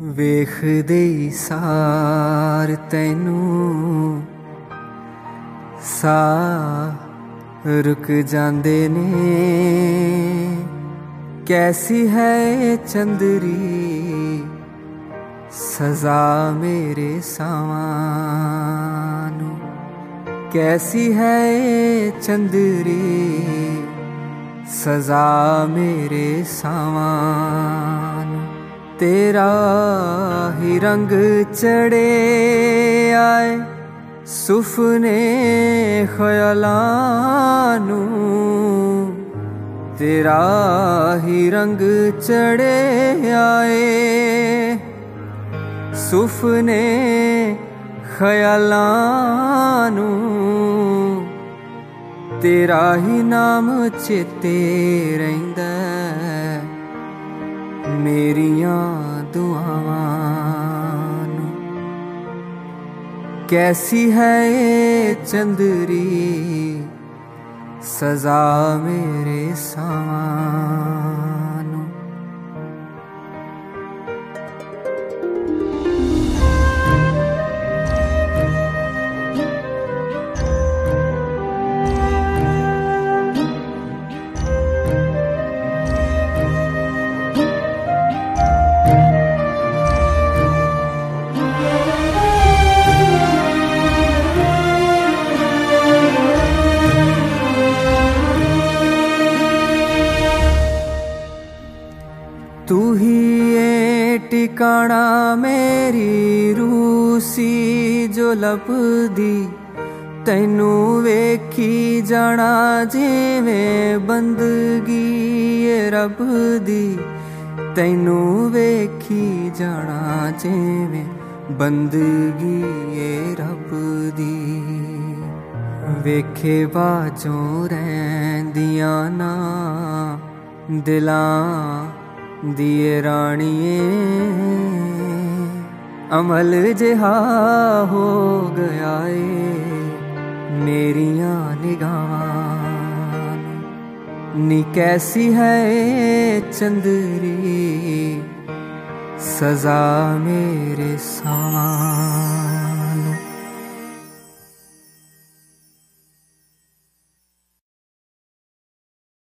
ਵੇਖਦੇ ਹੀ ਸਾਰ ਤੈਨੂੰ ਸਾਹ ਰੁਕ ਜਾਂਦੇ ਨੇ। कैसी है चंदरी सजा मेरे सावानू। कैसी है चंदरी सजा मेरे सावानू। तेरा ही रंग चढ़े आए सुफने ख्यालानू। तेरा ही रंग चढ़े आए सुफने ख्यालानू। तेरा ही नाम चेते रहिंदा मेरियां दुआवां। कैसी है चंदरी सजा मेरे सावानू। तू ही ए टिकाना मेरी रूसी जो लपदी। तैनू वेखी जाना जिवें बंदगी ए रब दी। तैनू वेखी जाना जिवें बंदगी ए रब दी। वेखे बाजों रैंदियां ना दिलां दिए राणिए। अमल जिहा हो गया है मेरियां निगाहां। नी कैसी है चंदरी सजा मेरे सावानू।